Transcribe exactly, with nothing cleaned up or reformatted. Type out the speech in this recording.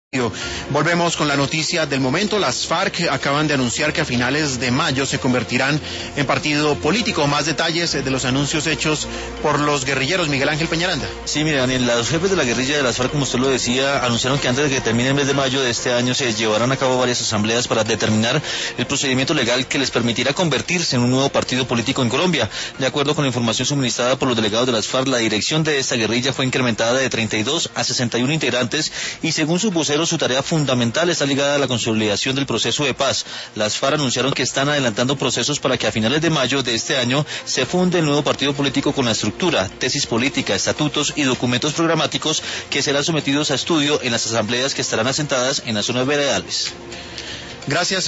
Volvemos con la noticia del momento. Las FARC acaban de anunciar que a finales de mayo se convertirán en partido político. Más detalles de los anuncios hechos por los guerrilleros. Miguel Ángel Peñaranda. Sí, mire, Daniel, los jefes de la guerrilla de las FARC, como usted lo decía, anunciaron que antes de que termine el mes de mayo de este año se llevarán a cabo varias asambleas para determinar el procedimiento legal que les permitirá convertirse en un nuevo partido político en Colombia. De acuerdo con la información suministrada por los delegados de las FARC, la dirección de esta guerrilla fue incrementada de treinta y dos a sesenta y uno integrantes y, según sus voceros, su tarea fundamental está ligada a la consolidación del proceso de paz. Las FARC anunciaron que están adelantando procesos para que a finales de mayo de este año se funde el nuevo partido político con la estructura, tesis política, estatutos y documentos programáticos que serán sometidos a estudio en las asambleas que estarán asentadas en las zonas veredales. Gracias.